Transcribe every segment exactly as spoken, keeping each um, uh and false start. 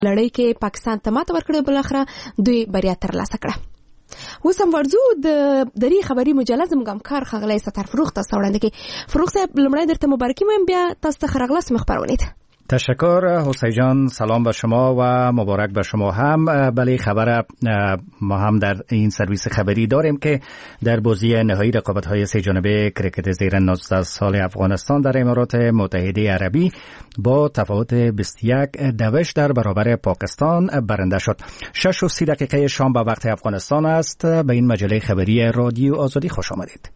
لړۍ کې پاکستان ته ماته ورکړه، بل اخره دوی بریا ترلاسه کړه. اوس هم ورځو د دری خبري مجله زموږ همکار ښاغلی ستر فروغ تاسو وړاندې کوي. فروغ صاحب لومړی درته مبارکي وایم، بیا تاسو ته ښه راغلاست خبرونه ته. تشکر حسین جان، سلام به شما و مبارک به شما هم. بله، خبر ما هم در این سرویس خبری داریم که در بازی نهایی رقابت‌های سه جانبه کرکت زیر نوزده سال افغانستان در امارات متحده عربی با تفاوت بیست و یک دوش در برابر پاکستان برنده شد. شش و سی دقیقه شام به وقت افغانستان است. به این مجله خبری رادیو آزادی خوش آمدید.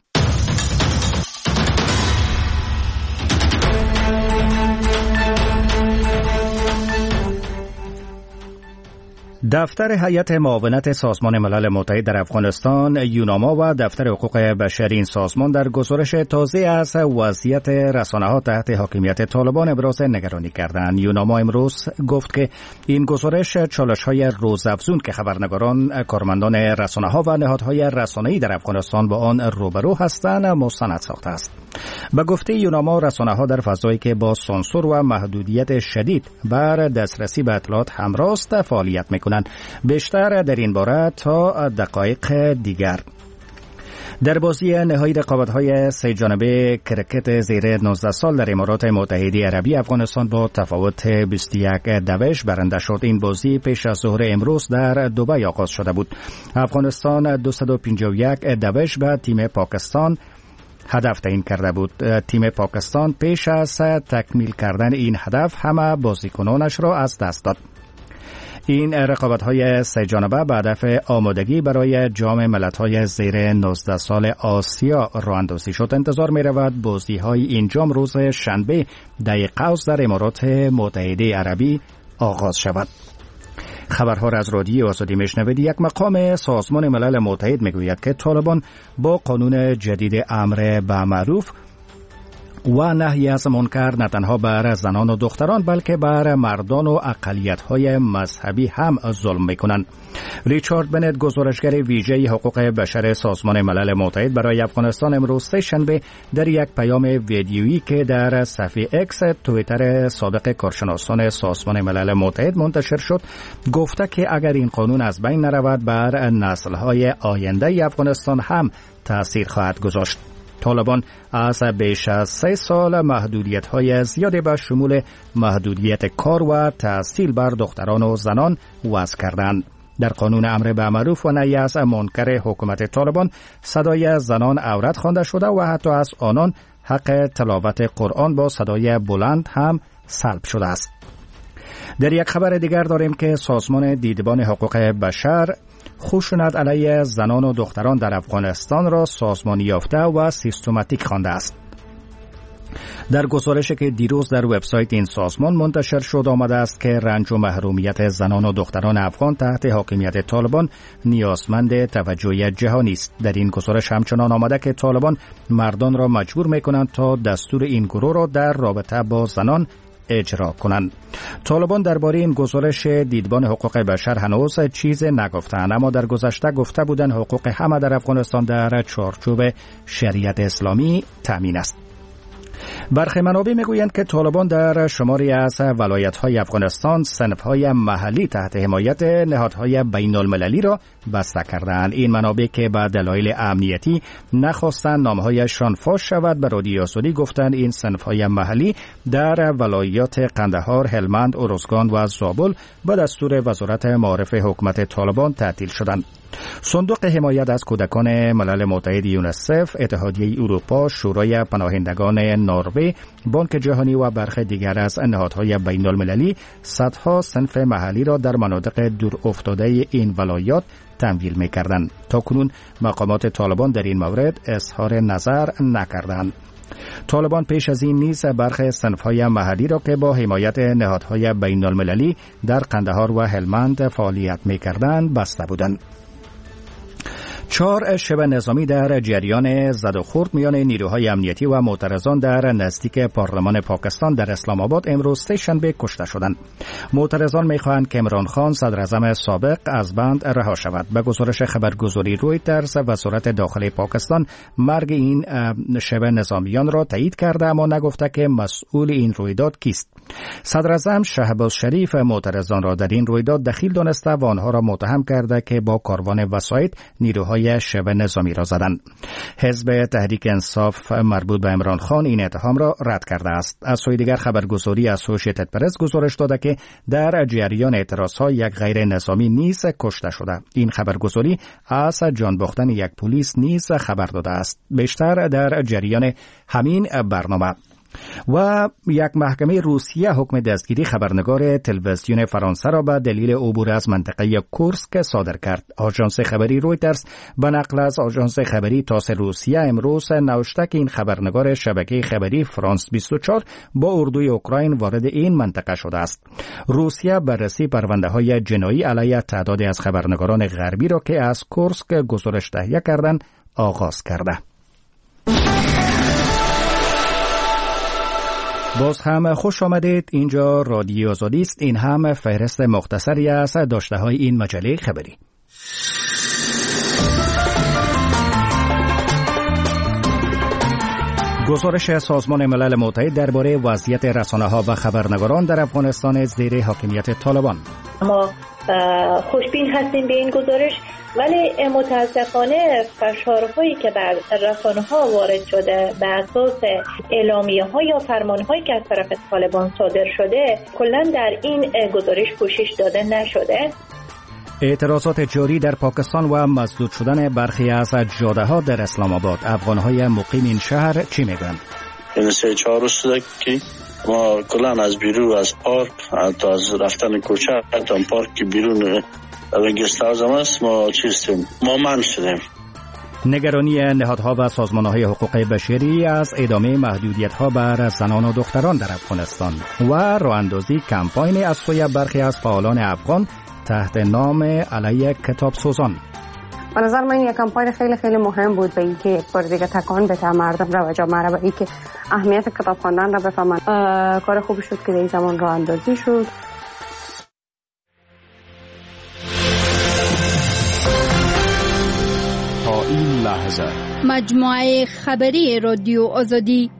دفتر هیئت معاونت سازمان ملل متحد در افغانستان یوناما و دفتر حقوق بشر این سازمان در گزارش تازه از وضعیت رسانه‌ها تحت حاکمیت طالبان ابراز نگرانی کردند. یوناما امروز گفت که این گزارش چالش‌های روزافزون که خبرنگاران، کارمندان رسانه‌ها و نهادهای رسانه‌ای در افغانستان با آن روبرو هستند مستند ساخته است. به گفته یوناما، رسانه‌ها در فضایی که با سانسور و محدودیت شدید بر دسترسی به اطلاعات همراه است فعالیت می‌کنند. بیشتر در این باره تا دقایق دیگر. در بازی نهایی رقابت‌های سه جانبه کرکت زیر نوزده سال در امارات متحده عربی، افغانستان با تفاوت بیست و یک دوش برنده شد. این بازی پیش از ظهر امروز در دبی آغاز شده بود. افغانستان دویست و پنجاه و یک دوش به تیم پاکستان هدف تعیین کرده بود. تیم پاکستان پیش از تکمیل کردن این هدف همه بازیکنانش را از دست داد. این رقابت‌های سه جانبه به هدف آمادگی برای جام ملت‌های زیر نوزده سال آسیا راه اندازی شد. انتظار می‌رود بازی‌های این جام روز شنبه در قوس در امارات متحده عربی آغاز شود. خبرها را از رادیو آزادی میشنوید. یک مقام سازمان ملل متحد میگوید که طالبان با قانون جدید امر بالمعروف و نهی از منکر نه تنها بر زنان و دختران بلکه بر مردان و اقلیت‌های مذهبی هم ظلم می‌کنند. ریچارد بنت، گزارشگر ویژه حقوق بشر سازمان ملل متحد برای افغانستان، امروز سه شنبه در یک پیام ویدیویی که در صفحه اکس توییتر سابق کارشناسان سازمان ملل متحد منتشر شد گفته که اگر این قانون از بین نرود بر نسل‌های آینده افغانستان هم تأثیر خواهد گذاشت. طالبان از بیش از سه سال محدودیت‌های زیادی به شمول محدودیت کار و تحصیل بر دختران و زنان وضع کردند. در قانون امر بالمعروف و نهی از منکر حکومت طالبان صدای زنان عورت خوانده شده و حتی از آنان حق تلاوت قرآن با صدای بلند هم سلب شده است. در یک خبر دیگر داریم که سازمان دیدبان حقوق بشر خشونت علیه زنان و دختران در افغانستان را سازمانی یافته و سیستماتیک خوانده است. در گزارشی که دیروز در وبسایت این سازمان منتشر شد آمده است که رنج و محرومیت زنان و دختران افغان تحت حاکمیت طالبان نیازمند توجه جهانی است. در این گزارش همچنان آمده که طالبان مردان را مجبور می‌کنند تا دستور این گروه را در رابطه با زنان اجرا کنند. طالبان درباره این گزارش دیدبان حقوق بشر هنوز چیز نگفتند، اما در گذشته گفته بودند حقوق همه در افغانستان در چارچوب شریعت اسلامی تامین است. برخی منابع میگویند که طالبان در شماری از ولایت‌های افغانستان صنف‌های محلی تحت حمایت نهادهای بین‌المللی را بسته کردند. این منابع که به دلایل امنیتی نخواستند نامه‌هایشان فاش شود به رادیو آزادی گفتند این صنف‌های محلی در ولایات قندهار، هلمند، ارزگان و زابل به دستور وزارت معارف حکومت طالبان تعطیل شدند. صندوق حمایت از کودکان ملل متحد یونیسف، اتحادیه اروپا، شورای پناهندگان نروژ، بانک جهانی و برخی دیگر از نهادهای بین المللی صدها صنف محلی را در مناطق دور افتاده این ولایات تمویل می‌کردند. تاکنون مقامات طالبان در این مورد اظهار نظر نکردند. طالبان پیش از این نیز برخی صنف‌های محلی را که با حمایت نهادهای بین المللی در قندهار و هلمند فعالیت می‌کردند بسته بودند. چهار شب نظامی در جریان زد و خورد میان نیروهای امنیتی و معترضان در نزدیک پارلمان پاکستان در اسلام آباد امروز سه شنبه کشته شدند. معترضان میخواهند که عمران خان صدر اعظم سابق از بند رها شود. به گزارش خبرگزاری رویترز، وزارت داخلی پاکستان مرگ این شب نظامیان را تایید کرده اما نگفته که مسئول این رویداد کیست. صدر اعظم شهباز شریف معترضان را در این رویداد دخیل دانسته و آنها را متهم کرده که با کاروان وسایط نیروهای شب نظامی را زدند. حزب تحریک انصاف مربوط به عمران خان این اتهام را رد کرده است. از سوی دیگر خبرگزاری اسوسییتد پرس گزارش داده که در جریان اعتراضها یک غیر نظامی نیز کشته شده. این خبرگزاری از جان باختن یک پلیس نیز خبر داده است. بیشتر در جریان همین برنامه. و یک محکمه روسیه حکم دستگیری خبرنگار تلویزیون فرانسه را به دلیل عبور از منطقه کورسک صادر کرد. آژانس خبری رویترز به نقل از آژانس خبری تاس روسیه امروز نوشته که این خبرنگار شبکه خبری فرانس بیست و چهار با اردوی اوکراین وارد این منطقه شده است. روسیه بررسی پرونده‌های جنایی علیه تعدادی از خبرنگاران غربی را که از کورسک گزارش تهیه کردند آغاز کرده. باز هم خوش آمدید. اینجا رادیو آزادی است. این هم فهرست مختصری از داشته های این مجله خبری. گزارش سازمان ملل متحد درباره وضعیت رسانه‌ها و خبرنگاران در افغانستان زیر حاکمیت طالبان. ما خوشبین هستیم به این گزارش، ولی متاسفانه فشارهایی که بر رسانه‌ها وارد شده به اساس اعلامیه‌ها یا فرمان‌هایی که از طرف طالبان صادر شده کلاً در این گزارش پوشش داده نشده. اعتراضات جاری در پاکستان و مسدود شدن برخی از جاده‌ها در اسلام آباد. افغان‌های مقیم این شهر چی میگن؟ این سه چهار روز شده که ما کلاً از بیرون از پارک حتی از رفتن کوچه حتی پارک که بیرون این گست هاوس هم است ما چیستیم ما من شدیم. نگرانی نهادها و سازمان‌های حقوق بشری از ادامه محدودیت‌ها بر زنان و دختران در افغانستان و راه‌اندازی کمپاین از سوی برخی از فعالان افغان تحت نام علیه کتاب سوزان. به نظر من یک کمپاین خیلی خیلی مهم بود به اینکه بار دیگه تکان بده مردم را و جامعه را به اینکه اهمیت کتاب خواندن را بفهمند. کار خوبی شد که در این زمان راه‌اندازی شد. تا این لحظه مجموعه خبری رادیو آزادی.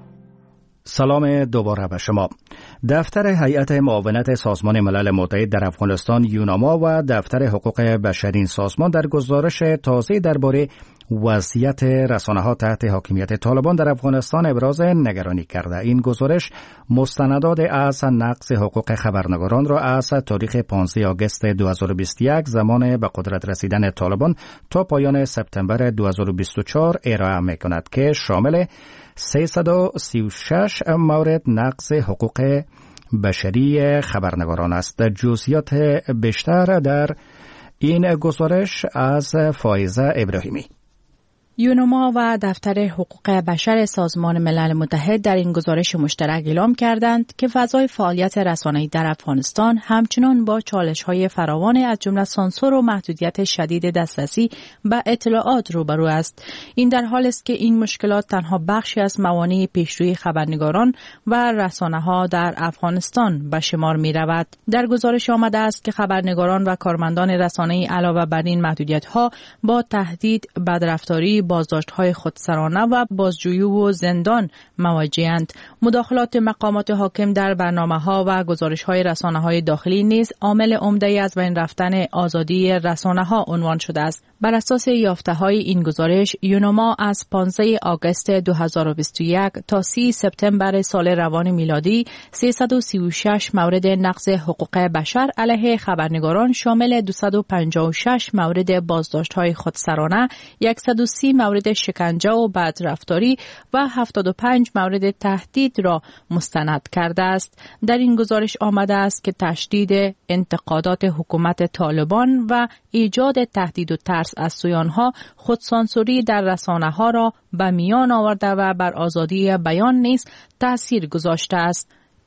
سلام دوباره به شما. دفتر هیئت معاونت سازمان ملل متحد در افغانستان یوناما و دفتر حقوق بشری این سازمان در گزارش تازه درباره وضعیت رسانه‌ها تحت حاکمیت طالبان در افغانستان ابراز نگرانی کرده. این گزارش مستندات از نقض حقوق خبرنگاران را از تاریخ پانزده آگوست دو هزار و بیست و یک زمان به قدرت رسیدن طالبان تا پایان سپتامبر دو هزار و بیست و چهار ارائه می‌کند که شامل سیصد و سی و شش مورد نقض حقوق بشری خبرنگاران است. جزئیات بیشتر در این گزارش از فائزه ابراهیمی. یوناما و دفتر حقوق بشر سازمان ملل متحد در این گزارش مشترک اعلام کردند که فضای فعالیت رسانه‌ای در افغانستان همچنان با چالش‌های فراوان از جمله سانسور و محدودیت شدید دسترسی به اطلاعات روبرو است. این در حالی است که این مشکلات تنها بخشی از موانع پیشروی خبرنگاران و رسانه‌ها در افغانستان به شمار می‌رود. در گزارش آمده است که خبرنگاران و کارمندان رسانه‌ای علاوه بر این محدودیت‌ها با تهدید، بدرفتاری، بازداشت‌های خودسرانه و بازجویی و زندان مواجه‌اند. مداخلات مقامات حاکم در برنامه‌ها و گزارش‌های رسانه‌های داخلی نیز عامل عمده از بین رفتن آزادی رسانه‌ها عنوان شده است. بر اساس یافته‌های این گزارش، یوناما از پانزده آگوست دو هزار و بیست و یک تا سی سپتامبر سال روان میلادی سیصد و سی و شش مورد نقض حقوق بشر علیه خبرنگاران شامل دویست و پنجاه و شش مورد بازداشت‌های خودسرانه، صد و سی مورد شکنجه و بدرفتاری و هفتاد و پنج مورد تهدید را مستند کرده است. در این گزارش آمده است که تشدید انتقادات حکومت طالبان و ایجاد تهدید و ترس از سوی آنها خودسانسوری در رسانه‌ها را به میان آورده و بر آزادی بیان نیز تأثیر گذاشته است.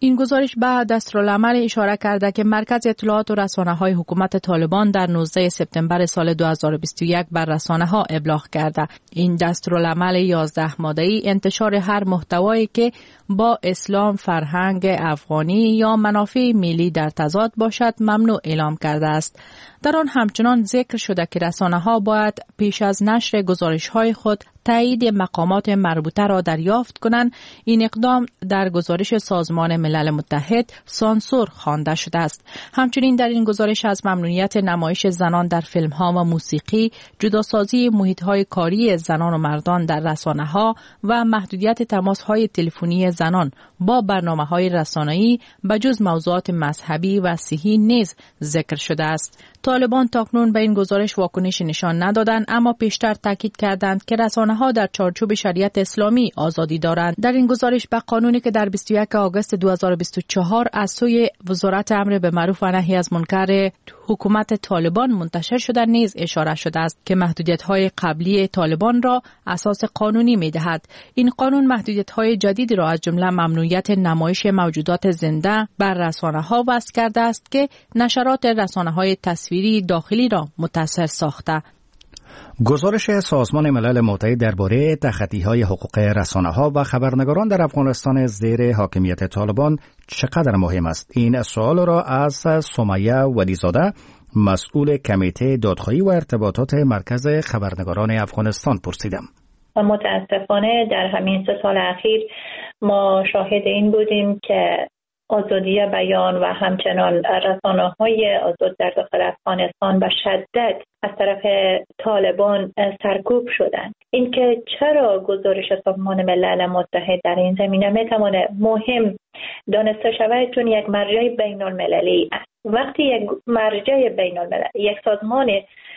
این گزارش به دستورالعمل اشاره کرده که مرکز اطلاعات و رسانه‌های حکومت طالبان در نوزده سپتامبر سال دو هزار و بیست و یک بر رسانه‌ها ابلاغ کرده. این دستورالعمل یازده ماده‌ای انتشار هر محتوایی که با اسلام، فرهنگ افغانی یا منافع ملی در تضاد باشد ممنوع اعلام کرده است. در آن همچنان ذکر شده که رسانه‌ها باید پیش از نشر گزارش‌های خود تایید مقامات مربوطه را دریافت کنند. این اقدام در گزارش سازمان ملل متحد سانسور خوانده شده است. همچنین در این گزارش از ممنوعیت نمایش زنان در فیلم‌ها و موسیقی، جداسازی محیط‌های کاری زنان و مردان در رسانه‌ها و محدودیت تماس‌های تلفنی زنان با برنامه‌های رسانه‌ای بجز موضوعات مذهبی و صحی نیز ذکر شده است. طالبان تاکنون به این گزارش واکنش نشان ندادند، اما پیشتر تاکید کردند که رسانه‌ها در چارچوب شریعت اسلامی آزادی دارند. در این گزارش به قانونی که در بیست و یک آگوست دو هزار و بیست و چهار از سوی وزارت امر به معروف و نهی از منکر حکومت طالبان منتشر شده نیز اشاره شده است که محدودیت‌های قبلی طالبان را اساس قانونی می‌دهد. این قانون محدودیت‌های جدیدی را از جمله ممنوعیت نمایش موجودات زنده بر رسانه‌ها وضع کرده است که نشرات رسانه‌های تصویری داخلی را متأثر ساخته. گزارش سازمان ملل متحد درباره تخطی‌های حقوق رسانه‌ها و خبرنگاران در افغانستان زیر حاکمیت طالبان چقدر مهم است؟ این سوال را از سمیه ولیزاده، مسئول کمیته دادخواهی و ارتباطات مرکز خبرنگاران افغانستان پرسیدم. متاسفانه در همین سه سال اخیر ما شاهد این بودیم که آزادی بیان و همچنان رسانه‌های آزاد در داخل افغانستان به شدت از طرف طالبان سرکوب شدند. اینکه چرا گزارش سازمان ملل متحد در این زمینه میتواند مهم دانسته شود، چون یک مرجع بین المللی است. وقتی یک مرجع بین المللی، یک سازمان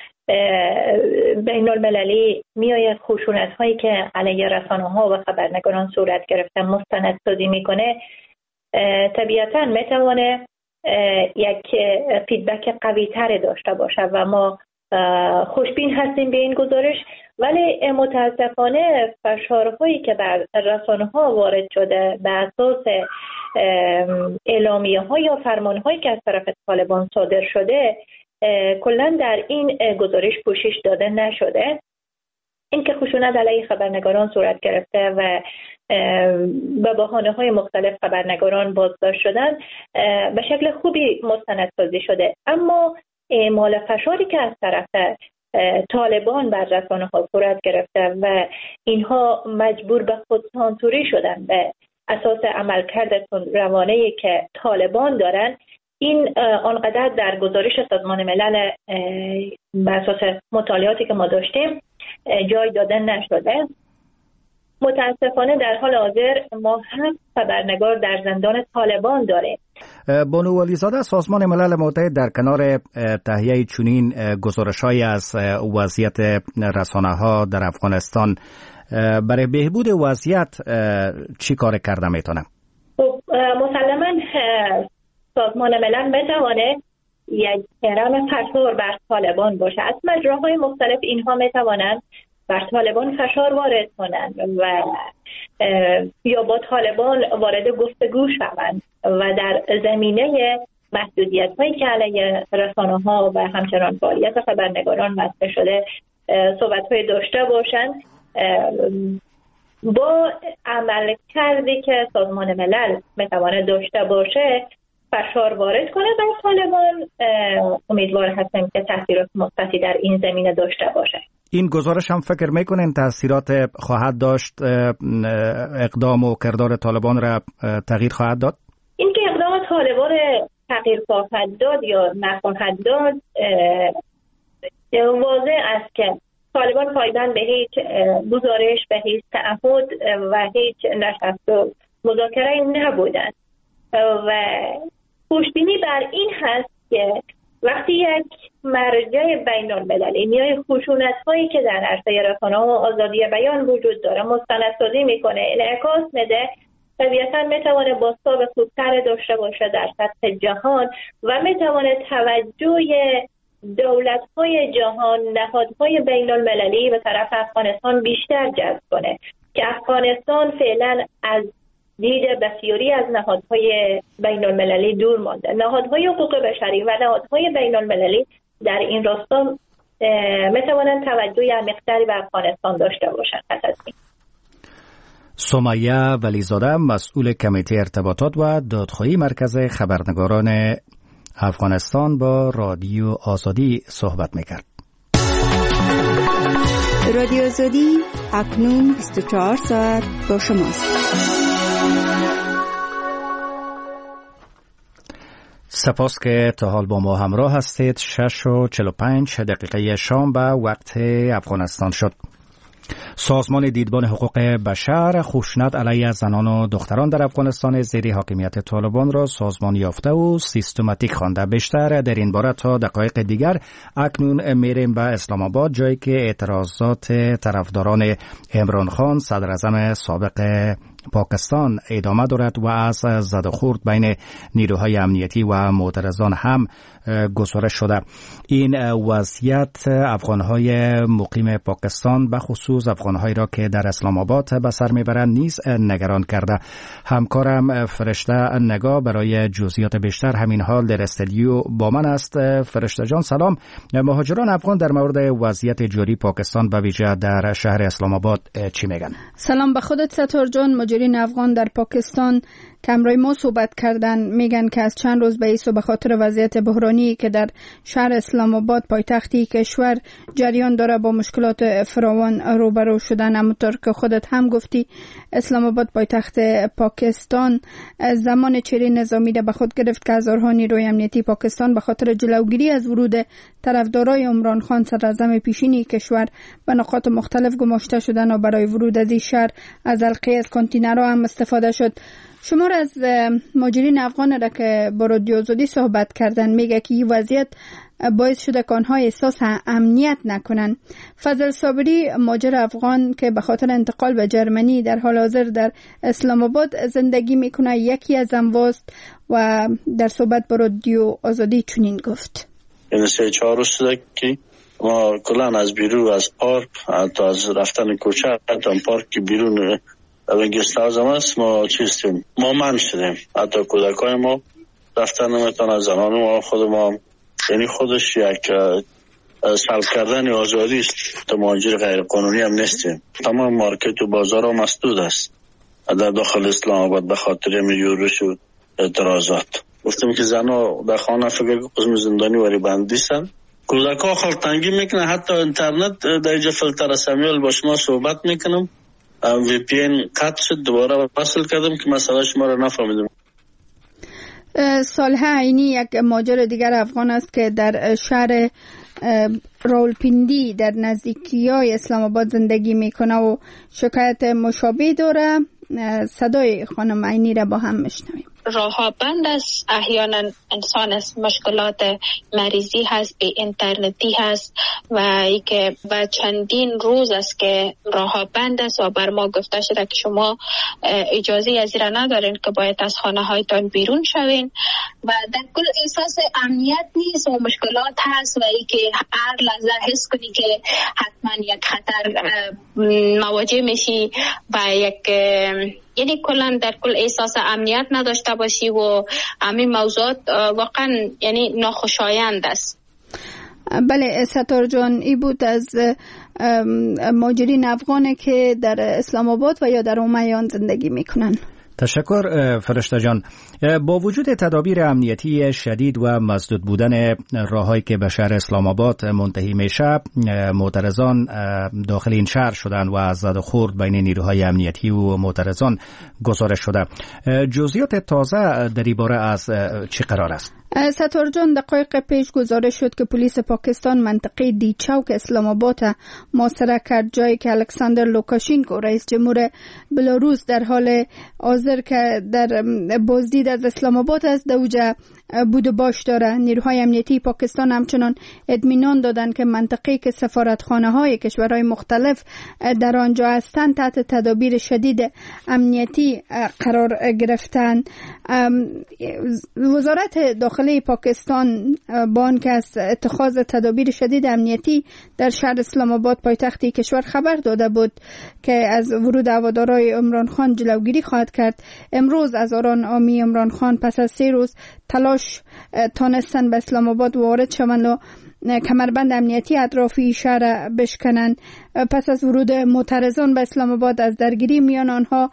بین المللی میآید خشونت هایی که علیه رسانه‌ها و خبرنگاران صورت گرفته مستندسازی میکنه، طبیعتاً میتوانه یک فیدبک قوی تر داشته باشد و ما خوشبین هستیم به این گزارش. ولی متاسفانه فشارهایی که بر رسانه‌ها وارد شده به اساس اعلامیه‌ها یا فرمانهایی که از طرف طالبان صادر شده کلاً در این گزارش پوشش داده نشده. اینکه خشونت علیه خبرنگاران صورت گرفته و به بهانه‌های مختلف خبرنگاران بازداشت شدن به شکل خوبی مستندسازی شده، اما اعمال فشاری که از طرف طالبان بر رسانه‌ها صورت گرفته و اینها مجبور به خودسانسوری شدن به اساس عملکرد روانه‌ای که طالبان دارن، این آنقدر در گزارش سازمان ملل بر اساس مطالعاتی که ما داشتیم جای داده نشده. متاسفانه در حال حاضر ما هم خبرنگار در زندان طالبان داریم. بانو ولیزاده، سازمان ملل متحد در کنار تهیه چنین گزارش‌هایی از وضعیت رسانه‌ها در افغانستان برای بهبود وضعیت چی کار کرده میتونه؟ خب مسلماً سازمان ملل بتوانه یک کرم فشار بر طالبان باشه. از مجراهای مختلف اینها میتوانند بر طالبان فشار وارد کنند و یا با طالبان وارد گفتگو شوند و در زمینه محدودیت هایی که علیه رسانه ها و همچنان فعالیت خبرنگاران مطرح شده صحبت های داشته باشند. با عمل کردی که سازمان ملل میتواند داشته باشه فشار وارد کنه و طالبان امیدوار هستیم که تاثیرات مثبتی در این زمینه داشته باشه. این گزارش هم فکر میکنین تاثیرات خواهد داشت، اقدام و کردار طالبان را تغییر خواهد داد؟ اینکه اقدام طالبان تغییر خواهد داد یا نخواهد داد واضح است که طالبان پایبند به هیچ گزارش، به هیچ تعهد و هیچ نشست و مذاکره نبودند و خوشبینی بر این هست که وقتی یک مرجع بین المللی میای خشونت هایی که در عرصه رسانه‌ها و آزادی بیان وجود داره مستندسازی میکنه، انعکاس میده، طبیعتاً میتونه بازتاب خوبتر داشته باشه در سطح جهان و میتونه توجه دولت های جهان، نهادهای بین المللی به طرف افغانستان بیشتر جذب کنه که افغانستان فعلا از دید بسیاری از نهادهای بین المللی دور مانده. نهادهای حقوق بشری و نهادهای بین المللی در این راستا میتوانند توجه عمیق‌تری به افغانستان داشته باشند. پس از این سمیه ولیزاده مسئول کمیته ارتباطات و دادخواهی مرکز خبرنگاران افغانستان با رادیو آزادی صحبت میکرد. رادیو آزادی اکنون بیست و چهار ساعت با شماست. سپاس که تا حال با ما همراه هستید. شش و چهل و پنج دقیقه شام به وقت افغانستان شد. سازمان دیدبان حقوق بشر خشونت علیه زنان و دختران در افغانستان زیر حاکمیت طالبان را سازمان یافته و سیستماتیک خوانده. بیشتر در این باره تا دقایق دیگر اکنون میریم به اسلام آباد، جایی که اعتراضات طرفداران عمران خان صدر اعظم سابق پاکستان ادامه دارد و از زد و خورد بین نیروهای امنیتی و معترضان هم گزارش شده. این وضعیت افغانهای مقیم پاکستان به خصوص افغانهایی را که در اسلام آباد به سر میبرند نیز نگران کرده. همکارم فرشته نگاه برای جزئیات بیشتر همین حال در استودیو با من است. فرشته جان سلام. مهاجران افغان در مورد وضعیت جاری پاکستان به ویژه در شهر اسلام آباد چی میگن؟ سلام به خودت ستار جان. مهاجرین افغان در پاکستان که همراه ما صحبت کردن میگن که از چند روز به ایسو به خاطر وضعیت بحرانی که در شهر اسلام آباد پایتختی کشور جریان داره با مشکلات فراوان روبرو شدن. همونطور که خودت هم گفتی اسلام آباد پایتخت پاکستان زمان چهره نظامی را به خود گرفت که هزارها نیروی امنیتی پاکستان به خاطر جلوگیری از ورود طرفدارای عمران خان صدر اعظم پیشینی کشور به نقاط مختلف گماشته شدن و برای ورود از این شهر از حلقه از کانتینرها هم استفاده شد. شما از مهاجرین افغان را که با رادیو آزادی صحبت کردن میگه که این وضعیت باعث شده که آنها احساس امنیت نکنن. فضل صابری مهاجر افغان که به خاطر انتقال به جرمنی در حال حاضر در اسلام آباد زندگی میکنه یکی از امواست و در صحبت با رادیو آزادی چنین گفت: این سه چهار روز شده که ما کلان از بیرون از پارک تا از رفتن کوچه تا پارک بیرون اون گست هاوس هم است ما چیستیم ما من شدیم. حتی کودکای ما رفتن نمیتونن، زنان ما خود ما، یعنی خودش یک سلب کردن آزادی است. تو مهاجر غیر قانونی هم نیستیم. تمام مارکت و بازار هم مسدود است در داخل اسلام آباد به خاطر یورش و اعتراضات. گفتم که زنها در خانه فکر قسم زندانی وری بندیستن. کودک ها خلطنگی میکنه. حتی اینترنت در اینجا فیلتر سمیال با شما صحبت میکنم وی پی این قطع شد، دوباره وصل کردم که مسئله شما را نفهمیدم. صالح عینی یک مهاجر دیگر افغان است که در شهر راولپیندی در نزدیکی‌های اسلام آباد زندگی میکنه و شکایت مشابه داره. صدای خانم عینی را با هم میشنویم. راه بند است، احیانا انسان است مشکلات مریضی هست، به اینترنتی هست و ای که و چندین روز است که راه بند است و بر ما گفته شده که شما اجازه از این را ندارین که باید از خانه هایتان بیرون شوین و در کل احساس امنیت نیست و مشکلات هست و ای که هر لحظه حس کنی که حتما یک خطر مواجه میشی و یک یعنی کلا در کل احساس امنیت نداشته باشی و همین موضوعات واقعا یعنی ناخوشایند است. بله ستار جان، ای بود از مهاجرین افغانه که در اسلام آباد و یا در امیان زندگی میکنن. تشکر فرشته جان. با وجود تدابیر امنیتی شدید و مسدود بودن راههایی که به شهر اسلام آباد منتهی میشه، معترضان داخل این شهر شدن و از زد و خورد بین نیروهای امنیتی و معترضان گزارش شده. جزئیات تازه در این باره از چه قرار است؟ ستار جان، دقایق پیش گزارش شد که پلیس پاکستان منطقه دیچوک اسلام آباد محاصره کرد، جایی که الکساندر لوکاشینکو رئیس جمهور بلاروس در حال حاضر که در بازدید از اسلام آباد است دوجه بود و باش داره. نیروهای امنیتی پاکستان همچنان اطمینان دادند که منطقه‌ای که سفارتخانه های کشورهای مختلف در آنجا هستند تحت تدابیر شدید امنیتی قرار گرفتند. وزارت داخلی داخلی پاکستان با آنکه از اتخاذ تدابیر شدید امنیتی در شهر اسلام آباد پایتخت کشور خبر داده بود که از ورود هواداران عمران خان جلوگیری خواهد کرد، امروز هزاران حامی عمران خان پس از سه روز تلاش تانستن به اسلام آباد وارد شوند و کمربند امنیتی اطرافی شهر بشکنند. پس از ورود معترضان به اسلام آباد از درگیری میان آنها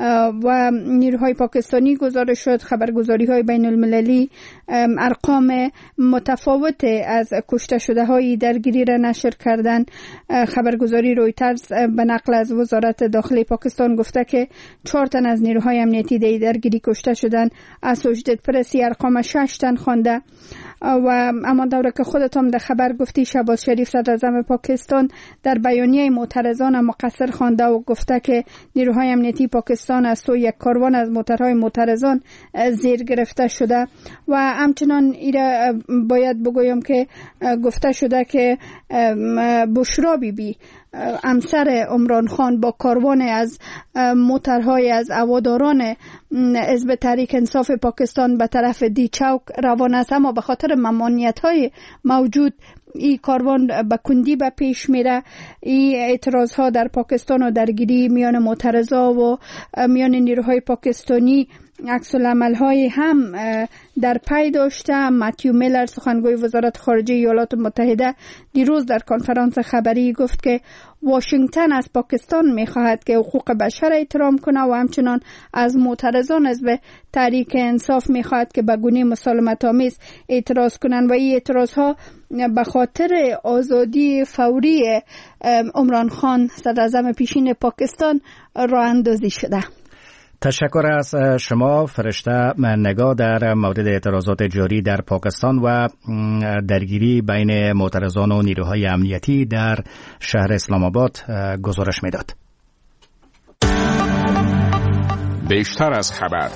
و نیروهای پاکستانی گزارش شد. خبرگزاری های بین المللی ارقام متفاوت از کشته شده های درگیری را نشر کردند. خبرگزاری رویترز به نقل از وزارت داخلی پاکستان گفته که چهار تن از نیروهای امنیتی در درگیری کشته شدند. اسوشیتد پرس ارقام شش تن خوانده و اما دوره که خودتون در خبر گفتی شهباز شریف صدر اعظم پاکستان در بیانیه معترضان مقصر خوانده و گفته که نیروهای امنیتی پاکستان از سوی یک کاروان از موترهای معترضان زیر گرفته شده و همچنان ایره باید بگویم که گفته شده که بشرا بی بی همسر عمران خان با کاروان از موترهای از هواداران حزب تحریک انصاف پاکستان به طرف دی چوک روان است، اما به خاطر ممانعت‌های موجود این کاروان به کندی به پیش میره. این اعتراض ها در پاکستان و درگیری میان معترضا و میان نیروهای پاکستانی عکس العمل های هم در پی داشته. متیو میلر سخنگوی وزارت خارجه ایالات متحده دیروز در کنفرانس خبری گفت که واشنگتن از پاکستان میخواهد که حقوق بشر احترام کنه و همچنان از معترضان حزب تحریک انصاف میخواهد که به گونه مسالمت آمیز اعتراض کنند و این اعتراض ها به خاطر آزادی فوری عمران خان صدر اعظم پیشین پاکستان راه اندازی شده. تشکر از شما فرشته نگاه در مورد اعتراضات جاری در پاکستان و درگیری بین معترضان و نیروهای امنیتی در شهر اسلام آباد گزارش میداد. بیشتر از خبر.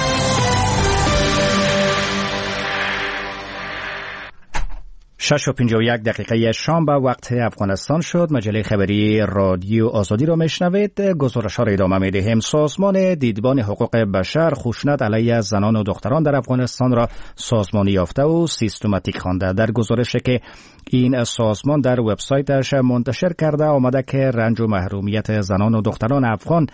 شش و پنجاه و یک دقیقه شام به وقت افغانستان شد. مجله خبری رادیو آزادی رو میشنوید. گزارش ها را ادامه میدهیم. سازمان دیدبان حقوق بشر خشونت علیه زنان و دختران در افغانستان را سازمانی یافته و سیستماتیک خوانده. در گزارشی که این سازمان در وبسایتش منتشر کرده آمده که رنج و محرومیت زنان و دختران افغان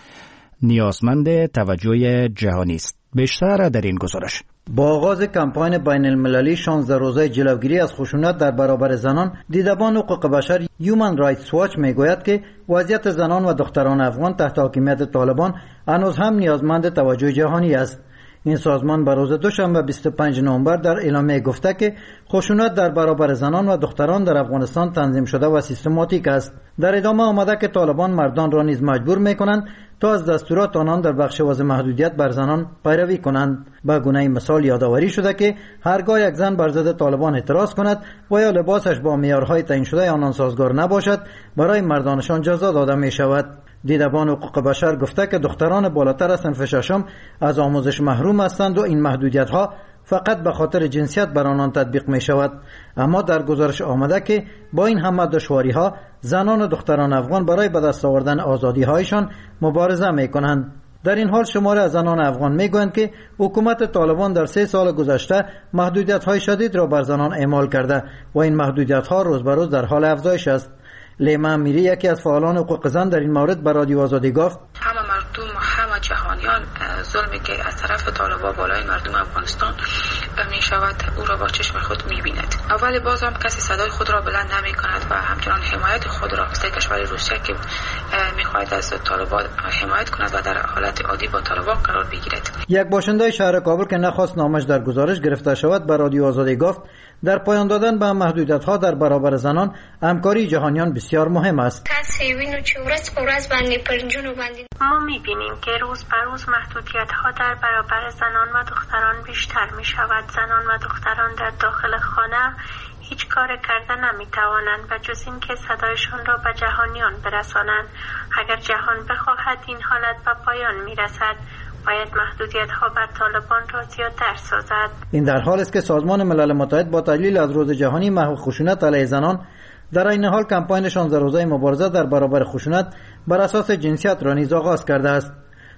نیازمند توجه جهانی است. بیشتر در این گزارش. با آغاز کمپاین بین المللی شانزده روزه جلوگیری از خشونت در برابر زنان، دیدبان حقوق بشر هیومن رایتس واچ میگوید که وضعیت زنان و دختران افغان تحت حاکمیت طالبان هنوز هم نیازمند توجه جهانی است. این سازمان به روز دوشنبه بیست و پنجم نوامبر در اعلامیه گفته که خشونت در برابر زنان و دختران در افغانستان تنظیم شده و سیستماتیک است. در ادامه آمده که طالبان مردان را نیز مجبور میکنند تا از دستورات آنان در بخش واز محدودیت بر زنان پیروی کنند. به گونه مثال یادآوری شده که هرگاه یک زن بر ضد طالبان اعتراض کند و یا لباسش با معیارهای تعیین شده آنان سازگار نباشد، برای مردانشان جزا داده می شود. دیدبان حقوق بشر گفته که دختران بالاتر از صنف ششم از آموزش محروم هستند و این محدودیت ها فقط به خاطر جنسیت بر آنان تطبیق می شود. اما در گزارش آمده که با این همه دشواری ها زنان و دختران افغان برای به دست آوردن آزادی هایشان مبارزه می کنند. در این حال شماره از زنان افغان می گویند که حکومت طالبان در سه سال گذشته محدودیت های شدید را بر زنان اعمال کرده و این محدودیت ها روز به روز در حال افزایش است. لیما میری یکی از فعالان حقوق زن در این مورد به رادیو آزادی گفت همه مردم همه جهانیان ظلمی که از طرف طالبان بالای مردم افغانستان می شود او را با چشم خود می بیند. اولی باز هم کسی صدای خود را بلند نمی کند و همچنان حمایت خود را مثل کشور روسیه که می خواهد از طالبان حمایت کند و در حالت عادی با طالبان قرار بگیرد. یک باشنده شهر کابل که نخواست نامش در گزارش گرفته شود به رادیو آزادی گفت در پایان دادن به محدودیت ها در برابر زنان همکاری جهانیان بسیار مهم است. ما می‌بینیم که روز به روز محدودیت ها در برابر زنان و دختران بیشتر می شود. زنان و دختران در داخل خانه هیچ کار کرده نمی توانند و جز این که صدایشان را به جهانیان برسانند. اگر جهان بخواهد این حالت به پایان می رسد، باید محدودیت ها بر طالبان را زیادتر سازد. این در حال است که سازمان ملل متحد با تحلیل از روز جهانی محو خشونت علیه زنان در این حال کمپاین شانزده روزه مبارزه در برابر خشونت بر اساس جنسیت را نیز آغاز کرده است.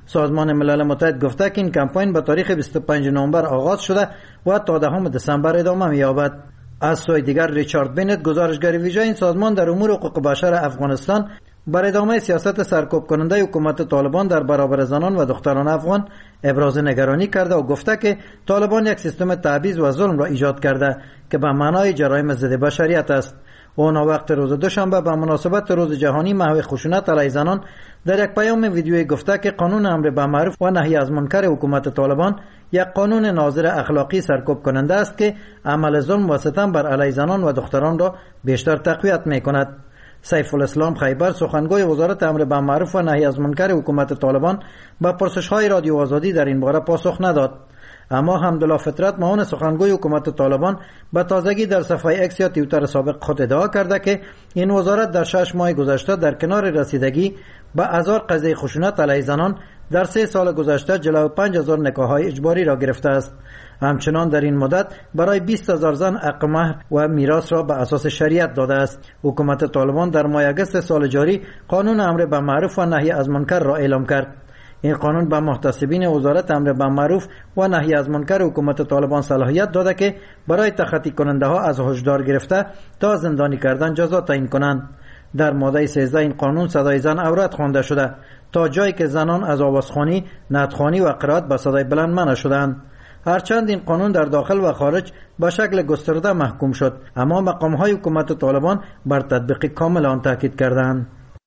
سازمان ملل متحد گفته که این کمپاین به تاریخ بیست و پنجم نوامبر آغاز شده و تا دهم دسامبر ادامه می‌یابد. از سوی دیگر ریچارد بنت گزارشگر ویژه این سازمان در امور حقوق بشر افغانستان بر ادامه سیاست سرکوب کننده حکومت طالبان در برابر زنان و دختران افغان ابراز نگرانی کرده و گفته که طالبان یک سیستم تبعیض و ظلم را ایجاد کرده که به معنای جرایم ضد بشریت است. اونا وقت روز دوشنبه به مناسبت روز جهانی محو خشونت علیه زنان در یک پیام ویدیویی گفته که قانون امر بالمعروف و نهی از منکر حکومت طالبان یک قانون ناظر اخلاقی سرکوب کننده است که عمل ظلم و ستم بر علیه زنان و دختران را بیشتر تقویت می‌کند. سیف الاسلام خیبر سخنگوی وزارت امر بالمعروف و نهی از منکر حکومت طالبان به پرسش‌های رادیو آزادی در این باره پاسخ نداد. اما حمدالله فطرت معاون سخنگوی حکومت طالبان به تازگی در صفحه اکس یا توییتر سابق خود ادعا کرده که این وزارت در شش ماه گذشته در کنار رسیدگی به هزار قضیه خشونت علیه زنان در سه سال گذشته جلو پنج هزار نکاح‌های اجباری را گرفته است. همچنان در این مدت برای بیست هزار زن حق مهر و میراث را به اساس شریعت داده است. حکومت طالبان در ماه اگست سال جاری قانون امر بالمعروف و نهی از منکر را اعلام کرد. این قانون به محتسبین وزارت امر بالمعروف و نهی از منکر حکومت طالبان صلاحیت داده که برای تخطی کننده ها از هشدار گرفته تا زندانی کردن جزا تعیین کنند. در ماده سیزده این قانون صدای زن عورت خوانده شده تا جایی که زنان از آوازخوانی، نعتخوانی و قرائت به صدای بلند منع شدند. هرچند این قانون در داخل و خارج به شکل گسترده محکوم شد، اما مقام‌های حکومت طالبان بر تطبیق کامل آن تاکید کردند.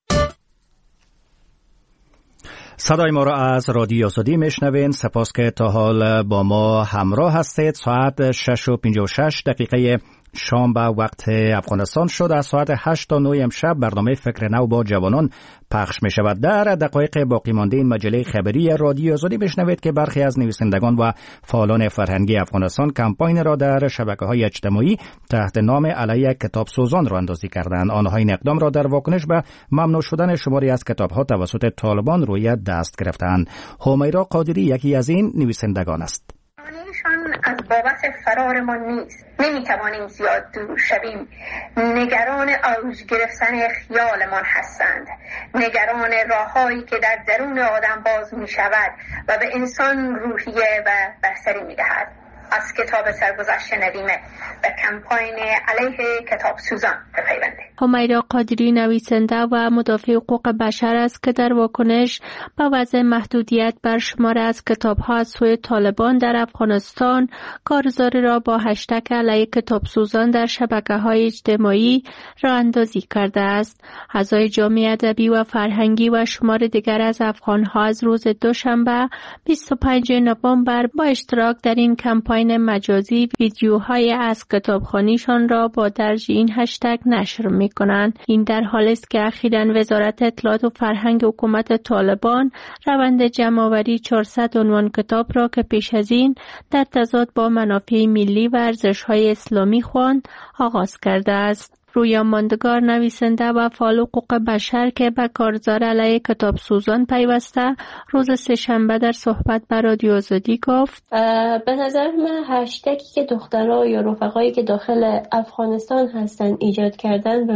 صدای ما را از رادیو آزادی میشنوین. سپاس که تا حال با ما همراه هستید. ساعت شش و پنجاه و شش دقیقه شام به وقت افغانستان شد. از ساعت هشت تا نه امشب برنامه فکر نو با جوانان پخش می شود. در دقایق باقی مانده این مجله خبری رادیو آزادی بشنوید که برخی از نویسندگان و فعالان فرهنگی افغانستان کمپاین را در شبکه‌های اجتماعی تحت نام علیه کتاب سوزان را اندازی کردند. آنها این اقدام را در واکنش به ممنوع شدن شماری از کتاب‌ها توسط طالبان روی دست گرفتند. همیرا قادری یکی از این نویسندگان است. از بابت فرارمان نیست. نمیتوانیم زیاد دور شویم. نگران اوج گرفتن خیالمان هستند. نگران راههایی که در درون آدم باز می شود و به انسان روحیه و بصری می دهد. از کتاب سرگذشت ندیمه و کمپاین علیه کتاب سوزان بپیونده. همیرا قادری نویسنده و مدافع حقوق بشر است که در واکنش به وضع محدودیت بر شمار از کتاب‌ها از سوی طالبان در افغانستان کارزاری را با هشتگ علیه کتاب سوزان در شبکه‌های اجتماعی راه اندازی کرده است. اعضای جامعه ادبی و فرهنگی و شمار دیگر از افغان‌ها از روز دوشنبه بیست و پنجم نوامبر با اشتراک در این کمپاین مجازی ویدیوهای از کتابخوانیشان را با درج این هشتگ نشر می کنند. این در حالی است که اخیراً وزارت اطلاعات و فرهنگ حکومت طالبان روند جمع‌آوری چهارصد عنوان کتاب را که پیش از این در تضاد با منافع ملی و ارزش‌های اسلامی خواند آغاز کرده است. رویا ماندگار نویسنده و فعال حقوق بشر که به کارزار علیه کتاب سوزان پیوسته روز سه‌شنبه در صحبت با رادیو آزادی گفت به نظر من هشتگی که دخترها یا رفقایی که داخل افغانستان هستن ایجاد کردن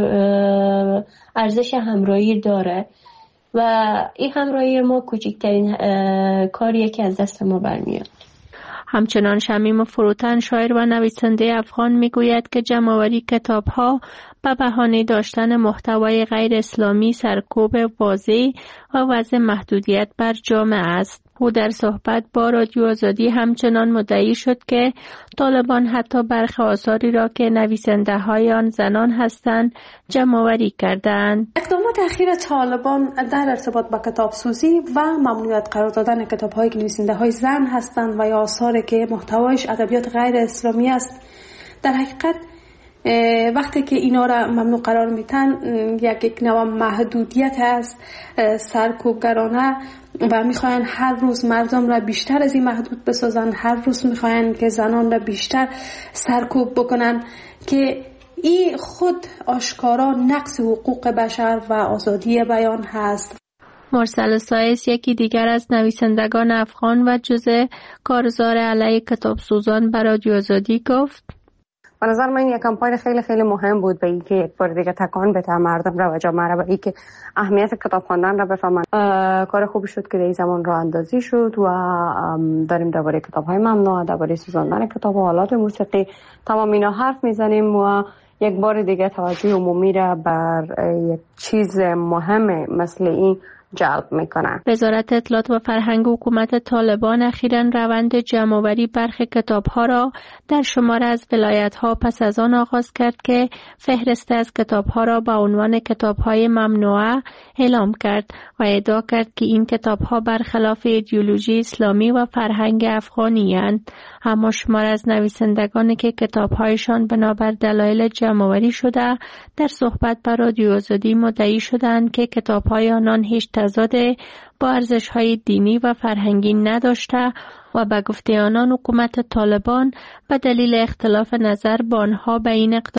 ارزش همراهی داره و این همراهی ما کوچکترین کاریه که از دست ما برمیاد. همچنان شمیم فروتن شاعر و نویسنده افغان میگوید که جمع‌آوری کتاب‌ها به بهانه داشتن محتوای غیر اسلامی سرکوب واضح و وضع محدودیت بر جامعه است. او در صحبت با رادیو آزادی همچنان مدعی شد که طالبان حتی برخی آثاری را که نویسنده های آن زنان هستند جمع‌آوری کردند. اقدامات اخیر طالبان در ارتباط با کتابسوزی و ممنوعیت قرار دادن کتاب‌هایی که نویسنده های زن هستند و یا آثاری که محتوایش ادبیات غیر اسلامی است، در حقیقت وقتی که اینا را ممنوع قرار میتن یک یک نوع محدودیت است سرکوبگرانه و میخواین هر روز مردم را بیشتر از این محدود بسازن، هر روز میخواین که زنان را بیشتر سرکوب بکنن که این خود آشکارا نقض حقوق بشر و آزادی بیان هست. مرسل سایس یکی دیگر از نویسندگان افغان و جزء کارزار علیه کتاب سوزان به رادیو آزادی گفت به نظر من یک کمپاین خیلی خیلی مهم بود به اینکه بار دیگه تکان بده مردم را و جامعه را، به اینکه اهمیت کتاب خواندن را بفهمن. کار خوبی شد که در این زمان راه اندازی شد و داریم درباره کتاب‌های ممنوع، درباره سوزاندن کتاب و آلات موسیقی تمام اینا حرف میزنیم و یک بار دیگه توجه عمومی را بر یک چیز مهم مثل این جلب میکنن. وزارت اطلاعات و فرهنگ حکومت طالبان اخیراً روند جمع‌آوری برخی کتاب‌ها را در شمار از ولایت‌ها پس از آن آغاز کرد که فهرست از کتاب‌ها را با عنوان کتاب‌های ممنوعه اعلام کرد و ادعا کرد که این کتاب‌ها برخلاف ایدئولوژی اسلامی و فرهنگ افغانی اند. اما شمار از نویسندگانی که کتاب‌هایشان بنابر دلایل جمع‌آوری شده در صحبت با رادیو آزادی مدعی شدند که کتاب‌های آنان هیچ تضاد با ارزش‌های دینی و فرهنگی نداشته و به گفته آنان حکومت طالبان به دلیل اختلاف نظر با آنها به این اقدام